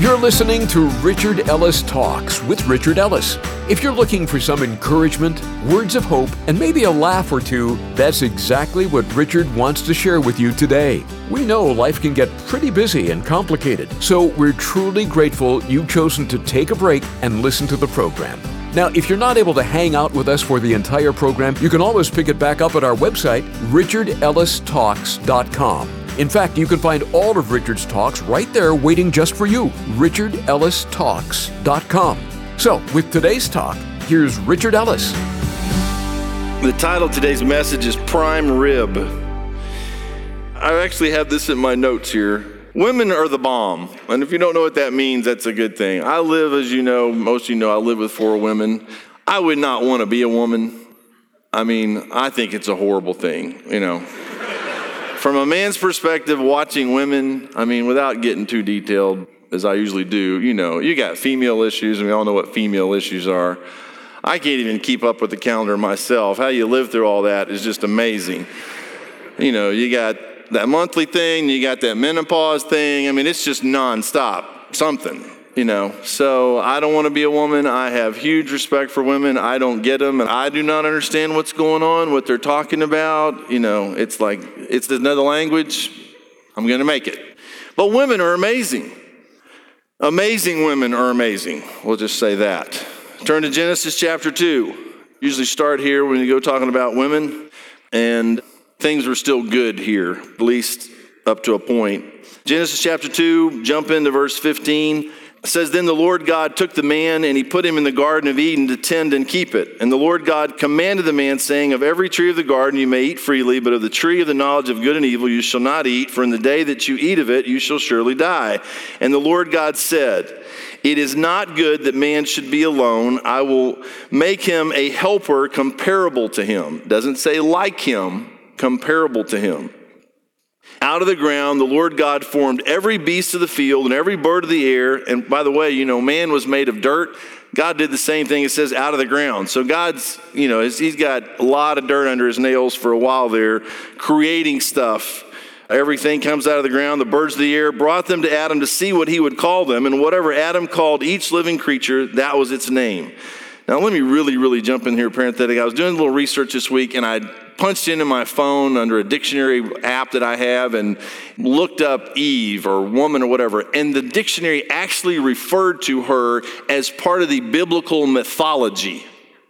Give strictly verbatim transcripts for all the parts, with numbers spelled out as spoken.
You're listening to Richard Ellis Talks with Richard Ellis. If you're looking for some encouragement, words of hope, and maybe a laugh or two, that's exactly what Richard wants to share with you today. We know life can get pretty busy and complicated, so we're truly grateful you've chosen to take a break and listen to the program. Now, if you're not able to hang out with us for the entire program, you can always pick it back up at our website, richard ellis talks dot com. In fact, you can find all of Richard's talks right there waiting just for you, richard ellis talks dot com. So, with today's talk, here's Richard Ellis. The title of today's message is Prime Rib. I actually have this in my notes here. Women are the bomb. And if you don't know what that means, that's a good thing. I live, as you know, most of you know, I live with four women. I would not want to be a woman. I mean, I think it's a horrible thing, you know. From a man's perspective, watching women, I mean, without getting too detailed, as I usually do, you know, you got female issues, and we all know what female issues are. I can't even keep up with the calendar myself. How you live through all that is just amazing. You know, you got that monthly thing, you got that menopause thing. I mean, it's just nonstop, something, you know. So I don't want to be a woman. I have huge respect for women. I don't get them, and I do not understand what's going on, what they're talking about. You know, it's like, it's another language. I'm going to make it. But women are amazing. Amazing women are amazing. We'll just say that. Turn to Genesis chapter two. Usually start here when you go talking about women, and things were still good here, at least up to a point. Genesis chapter two, jump into verse fifteen. It says, "Then the Lord God took the man, and he put him in the Garden of Eden to tend and keep it. And the Lord God commanded the man, saying, Of every tree of the garden you may eat freely, but of the tree of the knowledge of good and evil you shall not eat, for in the day that you eat of it you shall surely die. And the Lord God said, It is not good that man should be alone. I will make him a helper comparable to him." Doesn't say like him, comparable to him. "Out of the ground, the Lord God formed every beast of the field and every bird of the air." And by the way, you know, man was made of dirt. God did the same thing. It says out of the ground. So God's, you know, he's got a lot of dirt under his nails for a while there, creating stuff. Everything comes out of the ground. The birds of the air, brought them to Adam to see what he would call them. And whatever Adam called each living creature, that was its name. Now, let me really, really jump in here, parenthetic. I was doing a little research this week, and I punched into my phone under a dictionary app that I have and looked up Eve or woman or whatever, and the dictionary actually referred to her as part of the biblical mythology.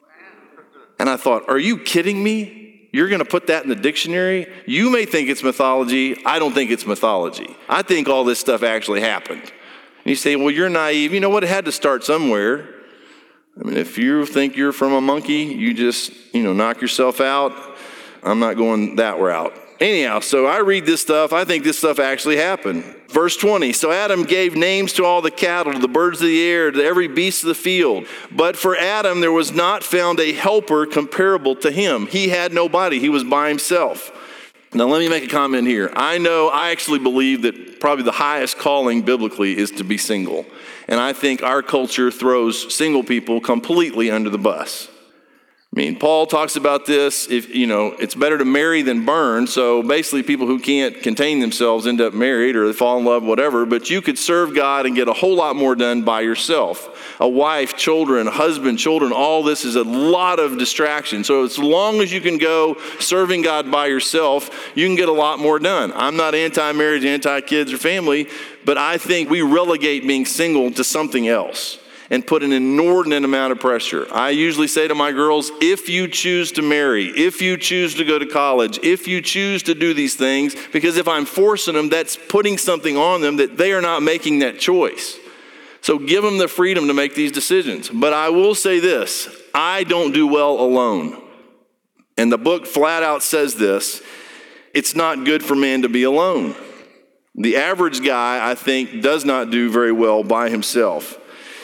And I thought, are you kidding me? You're going to put that in the dictionary? You may think it's mythology. I don't think it's mythology. I think all this stuff actually happened. And you say, well, you're naive. You know what? It had to start somewhere. I mean, if you think you're from a monkey, you just, you know, knock yourself out. I'm not going that route. Anyhow, so I read this stuff. I think this stuff actually happened. Verse twenty, "So Adam gave names to all the cattle, to the birds of the air, to every beast of the field. But for Adam there was not found a helper comparable to him." He had nobody. He was by himself. Now let me make a comment here. I know, I actually believe that probably the highest calling biblically is to be single. And I think our culture throws single people completely under the bus. I mean, Paul talks about this, if you know, it's better to marry than burn. So basically people who can't contain themselves end up married or they fall in love, whatever. But you could serve God and get a whole lot more done by yourself. A wife, children, husband, children, all this is a lot of distraction. So as long as you can go serving God by yourself, you can get a lot more done. I'm not anti-marriage, anti-kids or family, but I think we relegate being single to something else and put an inordinate amount of pressure. I usually say to my girls, if you choose to marry, if you choose to go to college, if you choose to do these things, because if I'm forcing them, that's putting something on them that they are not making that choice. So give them the freedom to make these decisions. But I will say this, I don't do well alone. And the book flat out says this, it's not good for man to be alone. The average guy, I think, does not do very well by himself.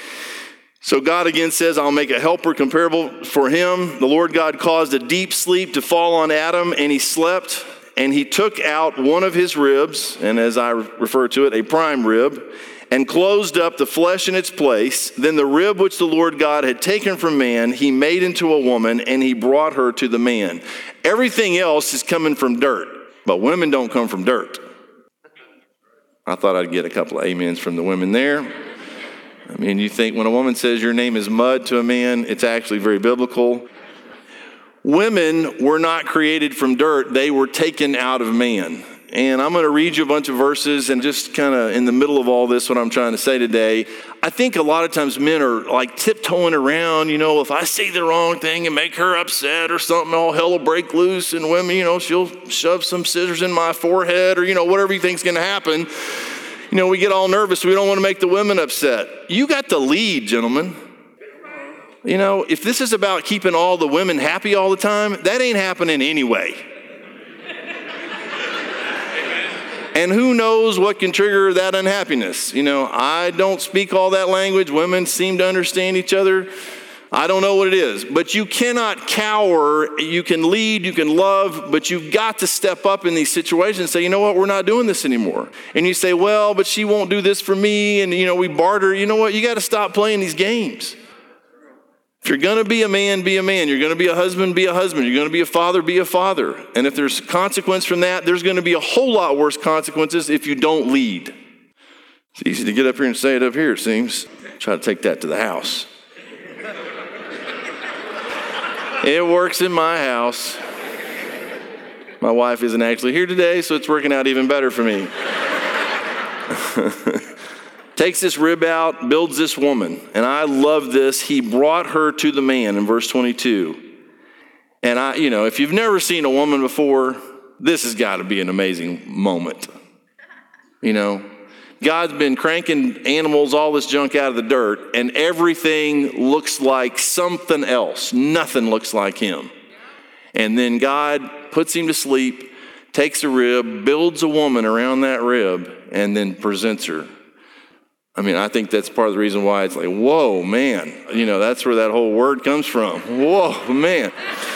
So God again says, I'll make a helper comparable for him. The Lord God caused a deep sleep to fall on Adam, and he slept, and he took out one of his ribs, and as I refer to it, a prime rib, and closed up the flesh in its place. Then the rib which the Lord God had taken from man, he made into a woman, and he brought her to the man. Everything else is coming from dirt, but women don't come from dirt. I thought I'd get a couple of amens from the women there. I mean, you think when a woman says your name is mud to a man, it's actually very biblical. Women were not created from dirt. They were taken out of man. And I'm going to read you a bunch of verses and just kind of in the middle of all this, what I'm trying to say today. I think a lot of times men are like tiptoeing around, you know, if I say the wrong thing and make her upset or something, all hell will break loose, and women, you know, she'll shove some scissors in my forehead or, you know, whatever you think's going to happen. You know, we get all nervous. We don't want to make the women upset. You got the lead, gentlemen. You know, if this is about keeping all the women happy all the time, that ain't happening anyway. And who knows what can trigger that unhappiness? You know, I don't speak all that language. Women seem to understand each other. I don't know what it is. But you cannot cower. You can lead, you can love, but you've got to step up in these situations and say, you know what, we're not doing this anymore. And you say, well, but she won't do this for me. And, you know, we barter. You know what, you got to stop playing these games. If you're going to be a man, be a man. You're going to be a husband, be a husband. You're going to be a father, be a father. And if there's consequence from that, there's going to be a whole lot worse consequences if you don't lead. It's easy to get up here and say it up here, it seems. Try to take that to the house. It works in my house. My wife isn't actually here today, so it's working out even better for me. Takes this rib out, builds this woman. And I love this. He brought her to the man in verse twenty-two. And I, you know, if you've never seen a woman before, this has got to be an amazing moment. You know, God's been cranking animals, all this junk out of the dirt, and everything looks like something else. Nothing looks like him. And then God puts him to sleep, takes a rib, builds a woman around that rib, and then presents her. I mean, I think that's part of the reason why it's like, whoa, man. You know, that's where that whole word comes from. Whoa, man.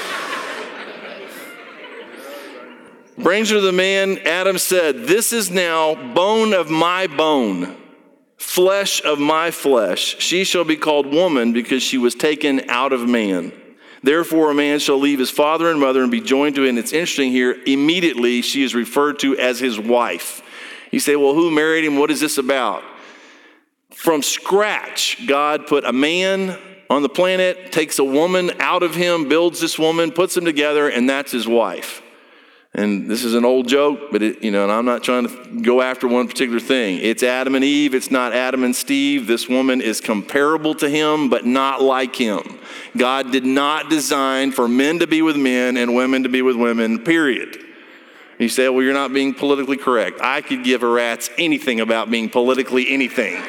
Brings her to the man. Adam said, this is now bone of my bone, flesh of my flesh. She shall be called woman because she was taken out of man. Therefore, a man shall leave his father and mother and be joined to it. And it's interesting here, immediately she is referred to as his wife. You say, well, who married him? What is this about? From scratch, God put a man on the planet, takes a woman out of him, builds this woman, puts them together, and that's his wife. And this is an old joke, but it, you know, and I'm not trying to go after one particular thing. It's Adam and Eve. It's not Adam and Steve. This woman is comparable to him, but not like him. God did not design for men to be with men and women to be with women, period. You say, well, you're not being politically correct. I could give a rat's anything about being politically anything.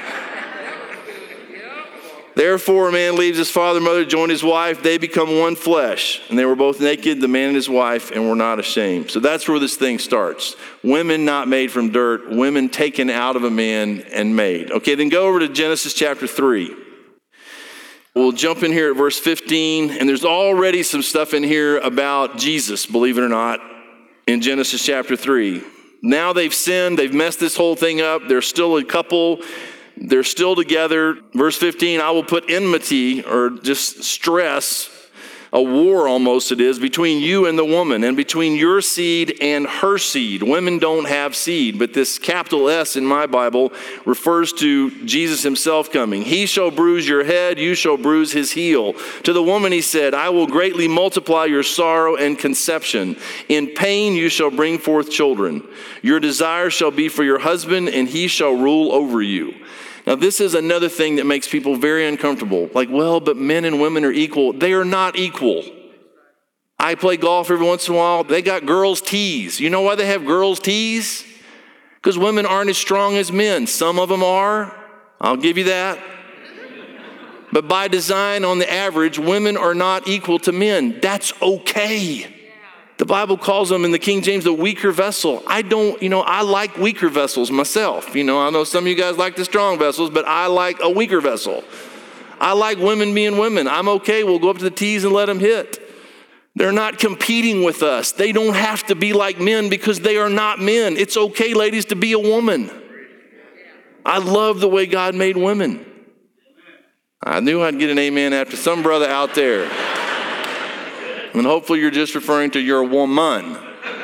Therefore, a man leaves his father and mother, join his wife. They become one flesh. And they were both naked, the man and his wife, and were not ashamed. So that's where this thing starts. Women not made from dirt. Women taken out of a man and made. Okay, then go over to Genesis chapter three. We'll jump in here at verse fifteen. And there's already some stuff in here about Jesus, believe it or not, in Genesis chapter three. Now they've sinned. They've messed this whole thing up. They're still a couple. They're still together. Verse fifteen, I will put enmity, or just stress, a war almost it is, between you and the woman, and between your seed and her seed. Women don't have seed, but this capital S in my Bible refers to Jesus himself coming. He shall bruise your head, you shall bruise his heel. To the woman he said, I will greatly multiply your sorrow and conception. In pain you shall bring forth children. Your desire shall be for your husband, and he shall rule over you. Now, this is another thing that makes people very uncomfortable. Like, well, but men and women are equal. They are not equal. I play golf every once in a while. They got girls' tees. You know why they have girls' tees? Because women aren't as strong as men. Some of them are. I'll give you that. But by design, on the average, women are not equal to men. That's okay. The Bible calls them in the King James the weaker vessel. I don't, you know, I like weaker vessels myself. You know, I know some of you guys like the strong vessels, but I like a weaker vessel. I like women being women. I'm okay. We'll go up to the tees and let them hit. They're not competing with us. They don't have to be like men because they are not men. It's okay, ladies, to be a woman. I love the way God made women. I knew I'd get an amen after some brother out there. And hopefully you're just referring to your woman.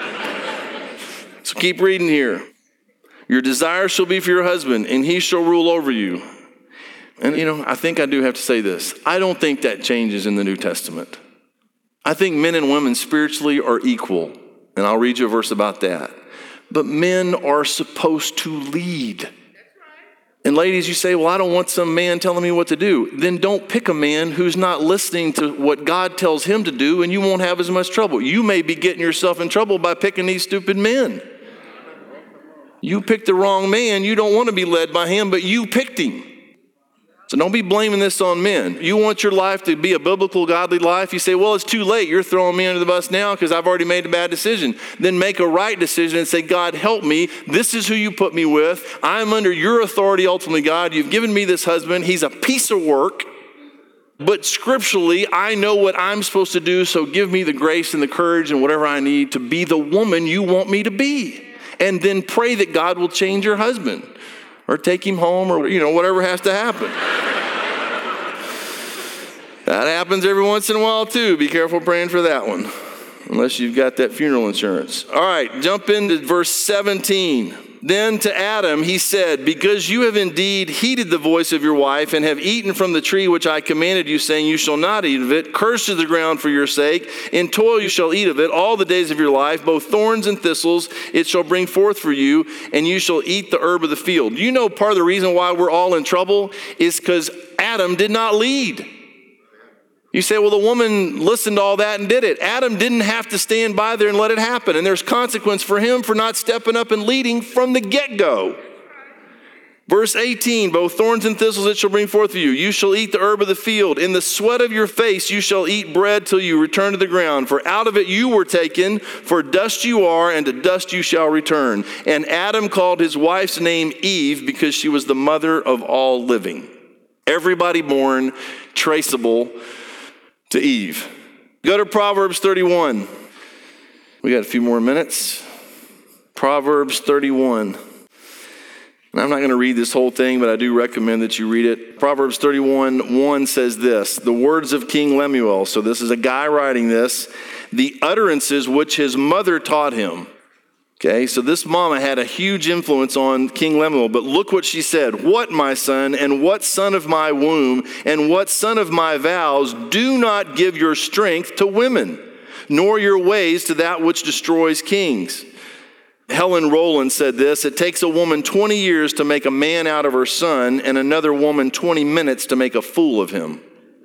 So keep reading here. Your desire shall be for your husband, and he shall rule over you. And, you know, I think I do have to say this. I don't think that changes in the New Testament. I think men and women spiritually are equal. And I'll read you a verse about that. But men are supposed to lead. And ladies, you say, well, I don't want some man telling me what to do. Then don't pick a man who's not listening to what God tells him to do, and you won't have as much trouble. You may be getting yourself in trouble by picking these stupid men. You picked the wrong man. You don't want to be led by him, but you picked him. So don't be blaming this on men. You want your life to be a biblical, godly life. You say, well, it's too late. You're throwing me under the bus now because I've already made a bad decision. Then make a right decision and say, God, help me. This is who you put me with. I'm under your authority, ultimately, God. You've given me this husband. He's a piece of work. But scripturally, I know what I'm supposed to do. So give me the grace and the courage and whatever I need to be the woman you want me to be. And then pray that God will change your husband. Or take him home, or, you know, whatever has to happen. That happens every once in a while, too. Be careful praying for that one, unless you've got that funeral insurance. All right, jump into verse seventeen. Then to Adam he said, because you have indeed heeded the voice of your wife and have eaten from the tree which I commanded you, saying, you shall not eat of it. Cursed is the ground for your sake. In toil you shall eat of it all the days of your life. Both thorns and thistles it shall bring forth for you, and you shall eat the herb of the field. You know, part of the reason why we're all in trouble is because Adam did not lead. You say, well, the woman listened to all that and did it. Adam didn't have to stand by there and let it happen. And there's consequence for him for not stepping up and leading from the get-go. Verse eighteen, both thorns and thistles it shall bring forth for you. You shall eat the herb of the field. In the sweat of your face you shall eat bread till you return to the ground. For out of it you were taken, for dust you are, and to dust you shall return. And Adam called his wife's name Eve, because she was the mother of all living. Everybody born traceable to Eve. Go to Proverbs thirty-one. We got a few more minutes. Proverbs thirty-one. And I'm not going to read this whole thing, but I do recommend that you read it. Proverbs thirty-one, one says this, the words of King Lemuel. So this is a guy writing this. The utterances which his mother taught him. Okay, so this mama had a huge influence on King Lemuel, but look what she said. What, my son, and what son of my womb, and what son of my vows, do not give your strength to women, nor your ways to that which destroys kings. Helen Rowland said this, it takes a woman twenty years to make a man out of her son, and another woman twenty minutes to make a fool of him.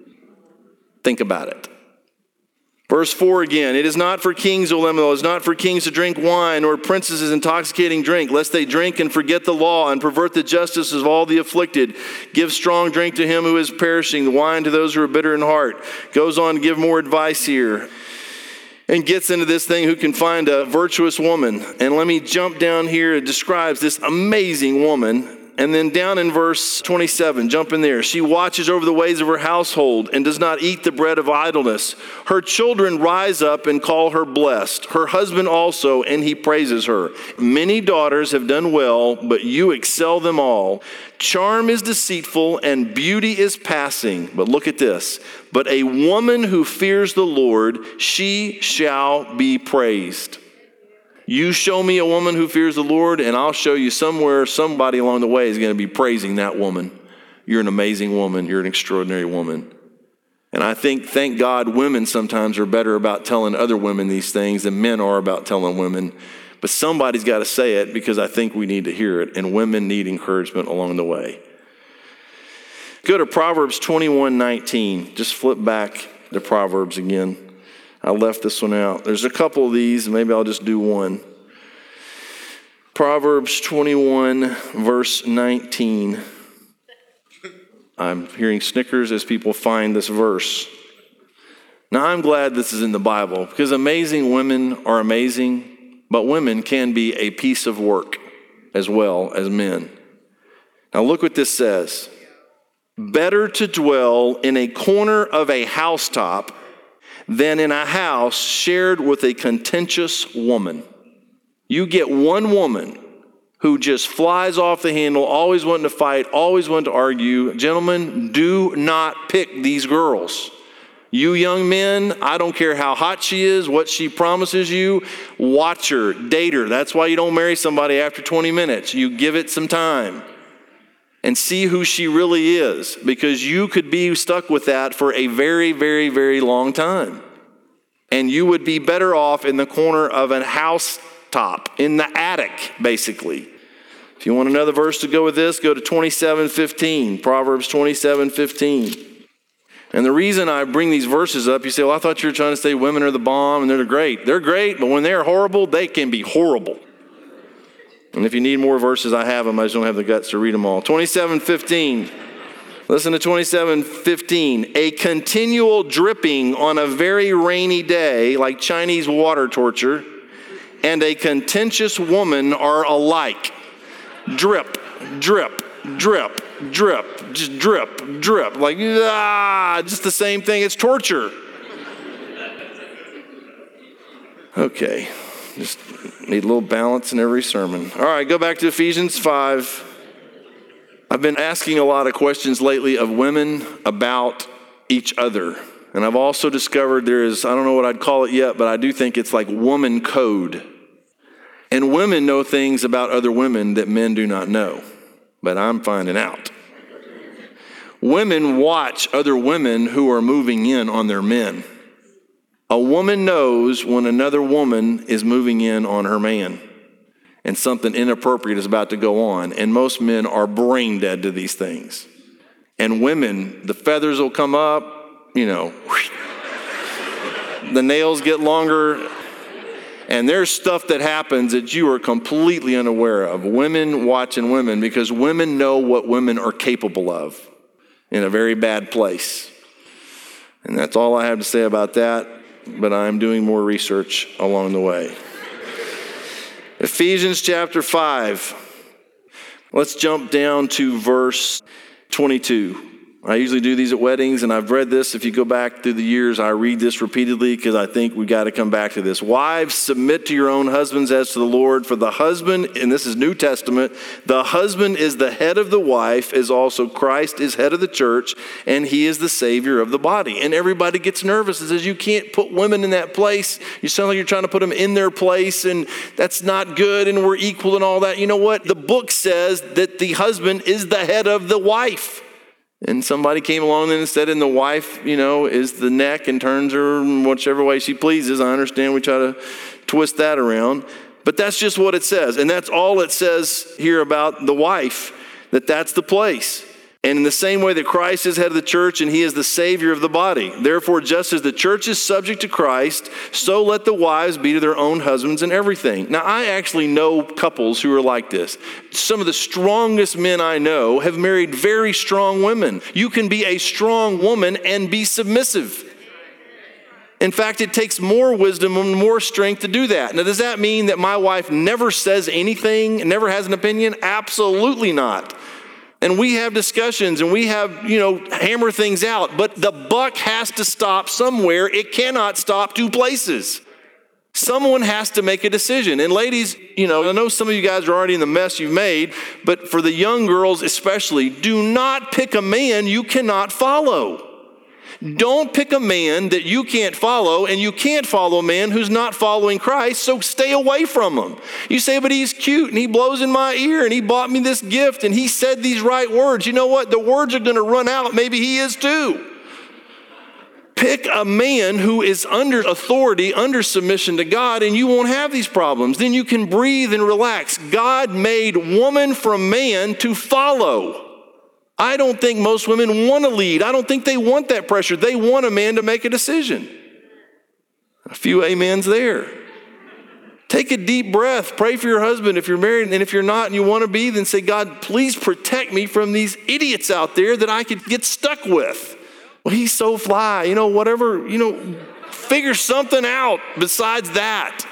Think about it. Verse four again, it is not for kings, O Lemuel, it is not for kings to drink wine, or princes intoxicating drink, lest they drink and forget the law and pervert the justice of all the afflicted. Give strong drink to him who is perishing, the wine to those who are bitter in heart. Goes on to give more advice here. And gets into this thing, who can find a virtuous woman. And let me jump down here. It describes this amazing woman. And then down in verse twenty-seven, jump in there. She watches over the ways of her household and does not eat the bread of idleness. Her children rise up and call her blessed. Her husband also, and he praises her. Many daughters have done well, but you excel them all. Charm is deceitful and beauty is passing. But look at this. But a woman who fears the Lord, she shall be praised. You show me a woman who fears the Lord, and I'll show you somewhere, somebody along the way is going to be praising that woman. You're an amazing woman. You're an extraordinary woman. And I think, thank God, women sometimes are better about telling other women these things than men are about telling women. But somebody's got to say it, because I think we need to hear it, and women need encouragement along the way. Go to Proverbs twenty-one nineteen. Just flip back to Proverbs again. I left this one out. There's a couple of these, maybe I'll just do one. Proverbs twenty-one, verse nineteen. I'm hearing snickers as people find this verse. Now, I'm glad this is in the Bible, because amazing women are amazing, but women can be a piece of work as well as men. Now, look what this says. Better to dwell in a corner of a housetop than in a house shared with a contentious woman. You get one woman who just flies off the handle, always wanting to fight, always wanting to argue. Gentlemen, do not pick these girls. You young men, I don't care how hot she is, what she promises you, watch her, date her. That's why you don't marry somebody after twenty minutes. You give it some time. and see who she really is, because you could be stuck with that for a very, very, very long time. And you would be better off in the corner of a house top, in the attic, basically. If you want another verse to go with this, go to twenty-seven fifteen, Proverbs twenty-seven fifteen. And the reason I bring these verses up, you say, well, I thought you were trying to say women are the bomb and they're great. They're great, but when they're horrible, they can be horrible. And if you need more verses, I have them. I just don't have the guts to read them all. twenty-seven fifteen. Listen to twenty-seven fifteen. A continual dripping on a very rainy day, like Chinese water torture, and a contentious woman are alike. Drip, drip, drip, drip, just drip, drip. Like, ah, just the same thing. It's torture. Okay, just need a little balance in every sermon. All right, go back to Ephesians five. I've been asking a lot of questions lately of women about each other. And I've also discovered there is, I don't know what I'd call it yet, but I do think it's like woman code. And women know things about other women that men do not know, but I'm finding out. Women watch other women who are moving in on their men. A woman knows when another woman is moving in on her man and something inappropriate is about to go on, and most men are brain dead to these things. And women, the feathers will come up, you know, the nails get longer. And there's stuff that happens that you are completely unaware of. Women watching women, because women know what women are capable of in a very bad place. And that's all I have to say about that, but I'm doing more research along the way. Ephesians chapter five. Let's jump down to verse twenty-two. I usually do these at weddings, and I've read this. If you go back through the years, I read this repeatedly because I think we got to come back to this. Wives, submit to your own husbands as to the Lord, for the husband, and this is New Testament, the husband is the head of the wife, as also Christ is head of the church, and he is the Savior of the body. And everybody gets nervous and says, you can't put women in that place. You sound like you're trying to put them in their place, and that's not good, and we're equal and all that. You know what? The book says that the husband is the head of the wife. And somebody came along and said, and the wife, you know, is the neck and turns her whichever way she pleases. I understand we try to twist that around. But that's just what it says. And that's all it says here about the wife, that that's the place. And in the same way that Christ is head of the church and he is the Savior of the body. Therefore, just as the church is subject to Christ, so let the wives be to their own husbands in everything. Now, I actually know couples who are like this. Some of the strongest men I know have married very strong women. You can be a strong woman and be submissive. In fact, it takes more wisdom and more strength to do that. Now, does that mean that my wife never says anything, never has an opinion? Absolutely not. And we have discussions and we have, you know, hammer things out. But the buck has to stop somewhere. It cannot stop two places. Someone has to make a decision. And ladies, you know, I know some of you guys are already in the mess you've made, but for the young girls especially, do not pick a man you cannot follow. Don't pick a man that you can't follow, and you can't follow a man who's not following Christ, so stay away from him. You say, but he's cute, and he blows in my ear, and he bought me this gift, and he said these right words. You know what? The words are going to run out. Maybe he is too. Pick a man who is under authority, under submission to God, and you won't have these problems. Then you can breathe and relax. God made woman from man to follow. I don't think most women want to lead. I don't think they want that pressure. They want a man to make a decision. A few amens there. Take a deep breath. Pray for your husband if you're married. And if you're not and you want to be, then say, God, please protect me from these idiots out there that I could get stuck with. Well, he's so fly. You know, whatever, you know, figure something out besides that.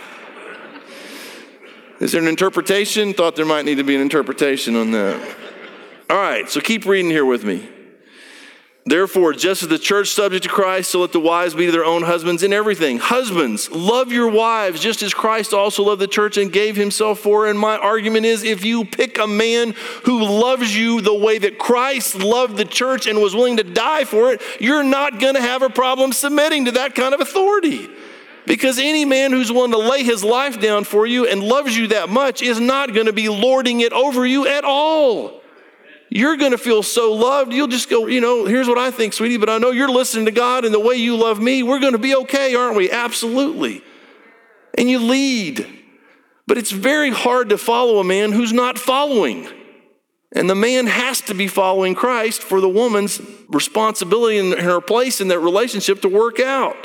Is there an interpretation? Thought there might need to be an interpretation on that. All right, so keep reading here with me. Therefore, just as the church subject to Christ, so let the wives be to their own husbands in everything. Husbands, love your wives, just as Christ also loved the church and gave himself for her. And my argument is, if you pick a man who loves you the way that Christ loved the church and was willing to die for it, you're not going to have a problem submitting to that kind of authority. Because any man who's willing to lay his life down for you and loves you that much is not going to be lording it over you at all. you're going to feel so loved. You'll just go, you know, here's what I think, sweetie, but I know you're listening to God and the way you love me. We're going to be okay, aren't we? Absolutely. And you lead. But it's very hard to follow a man who's not following. And the man has to be following Christ for the woman's responsibility and her place in that relationship to work out.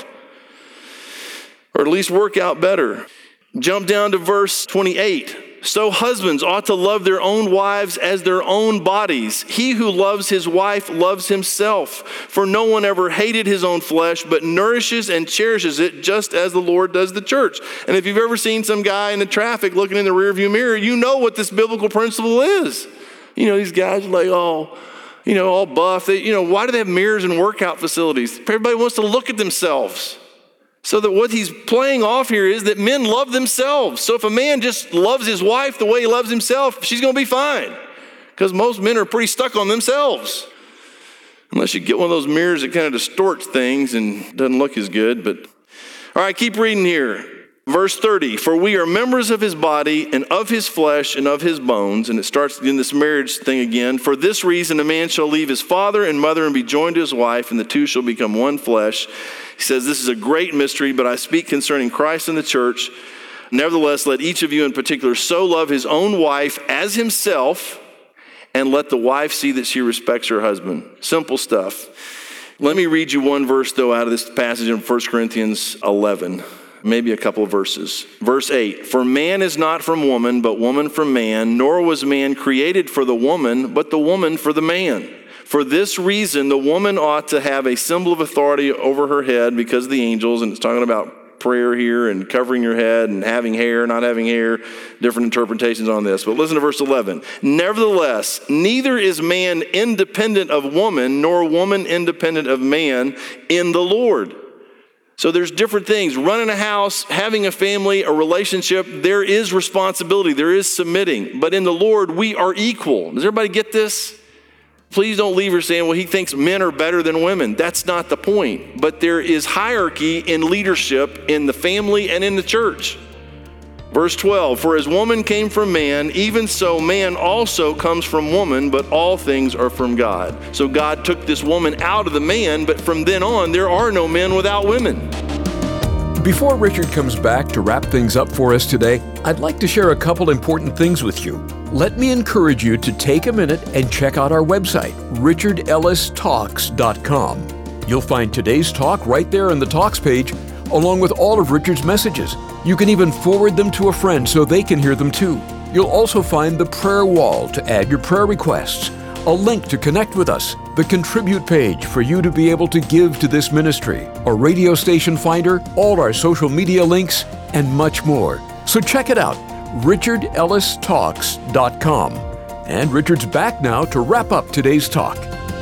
Or at least work out better. Jump down to verse twenty-eight. So husbands ought to love their own wives as their own bodies. He who loves his wife loves himself. For no one ever hated his own flesh, but nourishes and cherishes it just as the Lord does the church. And if you've ever seen some guy in the traffic looking in the rearview mirror, you know what this biblical principle is. You know, these guys are like, oh, you know, all buff. They, you know, why do they have mirrors in workout facilities? Everybody wants to look at themselves. So that what he's playing off here is that men love themselves. So if a man just loves his wife the way he loves himself, she's going to be fine. Because most men are pretty stuck on themselves. Unless you get one of those mirrors that kind of distorts things and doesn't look as good. But all right, keep reading here. Verse thirty, for we are members of his body and of his flesh and of his bones. And it starts in this marriage thing again. For this reason, a man shall leave his father and mother and be joined to his wife, and the two shall become one flesh. He says, this is a great mystery, but I speak concerning Christ and the church. Nevertheless, let each of you in particular so love his own wife as himself, and let the wife see that she respects her husband. Simple stuff. Let me read you one verse, though, out of this passage in First Corinthians eleven. Maybe a couple of verses. Verse eight, for man is not from woman, but woman from man, nor was man created for the woman, but the woman for the man. For this reason, the woman ought to have a symbol of authority over her head because of the angels, and it's talking about prayer here and covering your head and having hair, not having hair, different interpretations on this. But listen to verse eleven. Nevertheless, neither is man independent of woman, nor woman independent of man in the Lord. So there's different things. Running a house, having a family, a relationship, there is responsibility, there is submitting. But in the Lord, we are equal. Does everybody get this? Please don't leave here saying, well, he thinks men are better than women. That's not the point. But there is hierarchy in leadership in the family and in the church. Verse twelve, for as woman came from man, even so man also comes from woman, but all things are from God. So God took this woman out of the man, but from then on, there are no men without women. Before Richard comes back to wrap things up for us today, I'd like to share a couple important things with you. Let me encourage you to take a minute and check out our website, richard ellis talks dot com. You'll find today's talk right there on the Talks page, along with all of Richard's messages. You can even forward them to a friend so they can hear them too. You'll also find the prayer wall to add your prayer requests, a link to connect with us, the contribute page for you to be able to give to this ministry, a radio station finder, all our social media links, and much more. So check it out, richard ellis talks dot com. And Richard's back now to wrap up today's talk.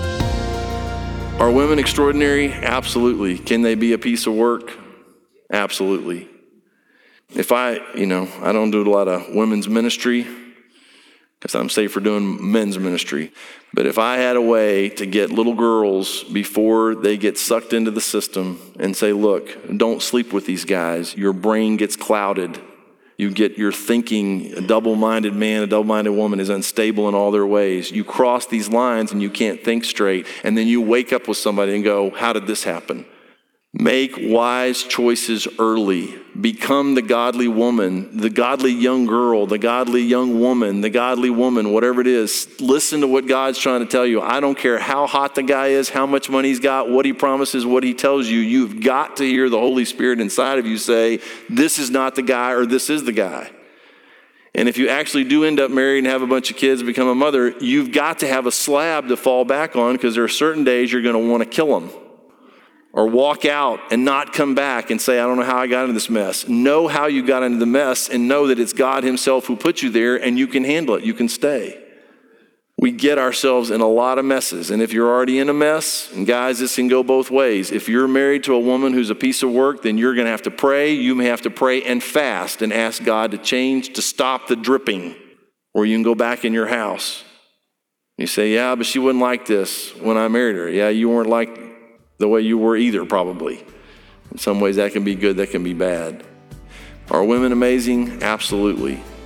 Are women extraordinary? Absolutely. Can they be a piece of work? Absolutely. If I, you know, I don't do a lot of women's ministry because I'm safer doing men's ministry. But if I had a way to get little girls before they get sucked into the system and say, look, don't sleep with these guys. Your brain gets clouded. You get your thinking, a double-minded man, a double-minded woman is unstable in all their ways. You cross these lines and you can't think straight. And then you wake up with somebody and go, how did this happen? Make wise choices early. Become the godly woman, the godly young girl, the godly young woman, the godly woman, whatever it is. Listen to what God's trying to tell you. I don't care how hot the guy is, how much money he's got, what he promises, what he tells you. You've got to hear the Holy Spirit inside of you say, this is not the guy or this is the guy. And if you actually do end up married and have a bunch of kids, become a mother, you've got to have a slab to fall back on because there are certain days you're going to want to kill them. Or walk out and not come back and say, I don't know how I got into this mess. Know how you got into the mess and know that it's God himself who put you there and you can handle it. You can stay. We get ourselves in a lot of messes. And if you're already in a mess, and guys, this can go both ways. If you're married to a woman who's a piece of work, then you're going to have to pray. You may have to pray and fast and ask God to change, to stop the dripping. Or you can go back in your house. You say, yeah, but she wouldn't like this when I married her. Yeah, you weren't like the way you were either, probably. In some ways that can be good, that can be bad. Are women amazing? Absolutely.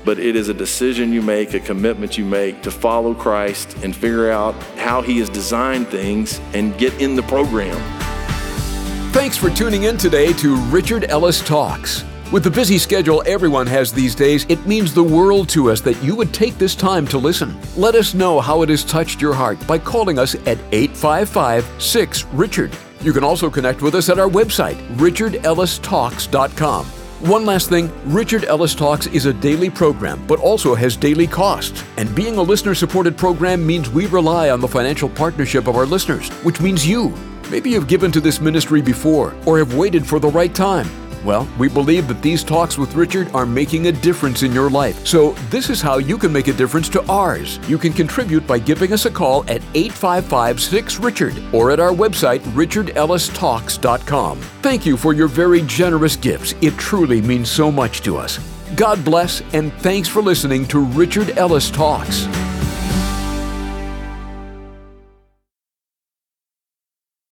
but it is a decision you make, a commitment you make to follow Christ and figure out how He has designed things and get in the program. Thanks for tuning in today to Richard Ellis Talks. With the busy schedule everyone has these days, it means the world to us that you would take this time to listen. Let us know how it has touched your heart by calling us at eight five five, six, Richard. You can also connect with us at our website, richard ellis talks dot com. One last thing, Richard Ellis Talks is a daily program, but also has daily costs. And being a listener-supported program means we rely on the financial partnership of our listeners, which means you. Maybe you've given to this ministry before, or have waited for the right time. Well, we believe that these talks with Richard are making a difference in your life. So this is how you can make a difference to ours. You can contribute by giving us a call at eight five five, six, Richard or at our website, richard ellis talks dot com. Thank you for your very generous gifts. It truly means so much to us. God bless, and thanks for listening to Richard Ellis Talks.